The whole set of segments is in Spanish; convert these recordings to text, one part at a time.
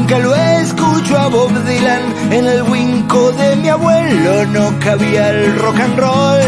Nunca lo escucho a Bob Dylan. En el winco de mi abuelo no cabía el rock and roll.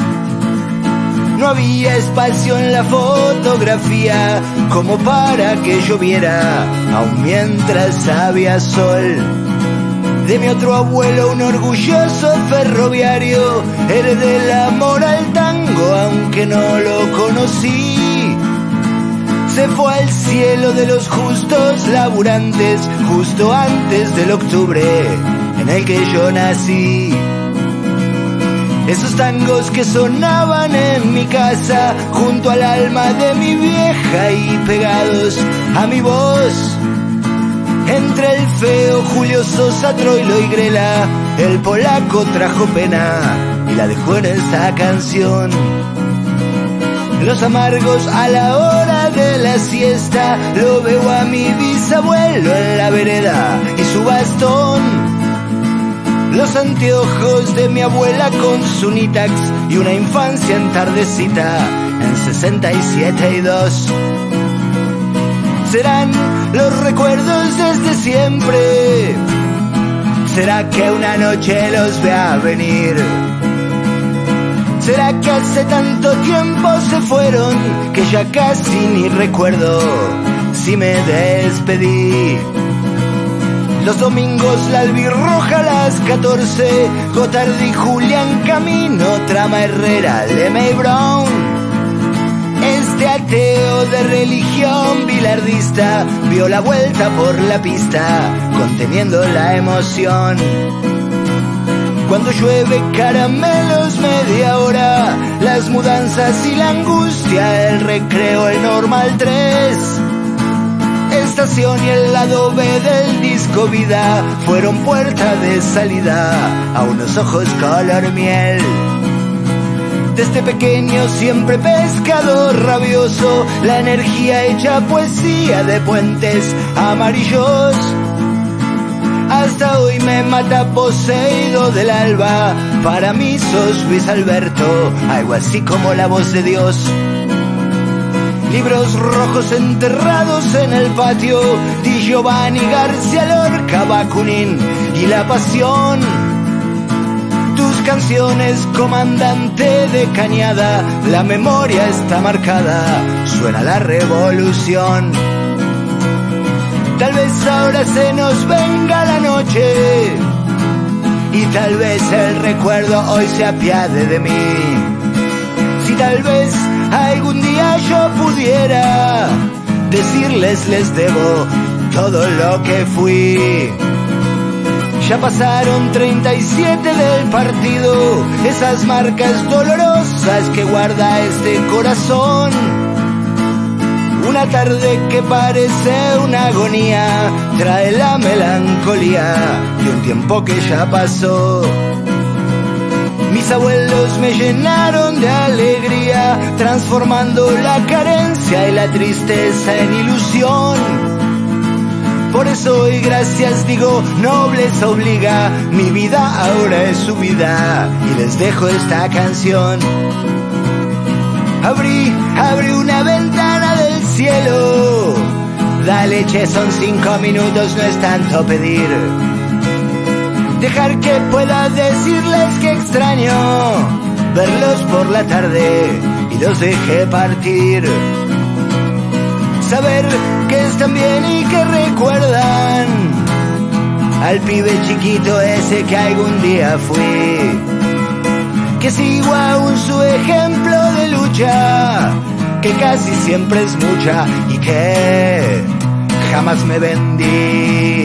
No había espacio en la fotografía como para que lloviera, aun mientras había sol. De mi otro abuelo, un orgulloso ferroviario, heredé el amor al tango, aunque no lo conocí. Se fue al cielo de los justos laburantes, justo antes del octubre en el que yo nací. Esos tangos que sonaban en mi casa, junto al alma de mi vieja y pegados a mi voz. Entre el feo Julio Sosa, Troilo y Grela, el polaco trajo pena y la dejó en esta canción. Los amargos a la hora de la siesta, lo veo a mi bisabuelo en la vereda y su bastón. Los anteojos de mi abuela con su Nitax y una infancia entardecita en 67 y 2. Serán los recuerdos desde siempre. ¿Será que una noche los vea venir? ¿Será que hace tanto tiempo se fueron que ya casi ni recuerdo si me despedí? Los domingos la albirroja a las 14, Gotardi, Julián Camino, Trama Herrera, LeMay Brown. Este ateo de religión bilardista vio la vuelta por la pista, conteniendo la emoción. Cuando llueve caramelos media hora, las mudanzas y la angustia, el recreo, el normal 3. Estación y el lado B del disco Vida fueron puerta de salida a unos ojos color miel. Desde pequeño siempre pescador rabioso, la energía hecha poesía de puentes amarillos. Hasta hoy me mata poseído del alba, para mí sos Luis Alberto, algo así como la voz de Dios. Libros rojos enterrados en el patio, Di Giovanni, García Lorca, Bakunin y La Pasión. Tus canciones, comandante de Cañada, la memoria está marcada, suena la revolución. Tal vez ahora se nos venga la noche y tal vez el recuerdo hoy se apiade de mí. Si tal vez algún día yo pudiera decirles les debo todo lo que fui. Ya pasaron 37 del partido, esas marcas dolorosas que guarda este corazón. Una tarde que parece una agonía, trae la melancolía de un tiempo que ya pasó. Mis abuelos me llenaron de alegría, transformando la carencia y la tristeza en ilusión. Por eso hoy gracias digo, nobleza obliga, mi vida ahora es su vida y les dejo esta canción. Abrí una ventana del cielo, dale che, son 5 minutos, no es tanto pedir. Dejar que pueda decirles que extraño verlos por la tarde y los dejé partir. Saber que están bien y que recuerdan al pibe chiquito ese que algún día fui. Que sigo aún su ejemplo de lucha, que casi siempre es mucha y que jamás me vendí.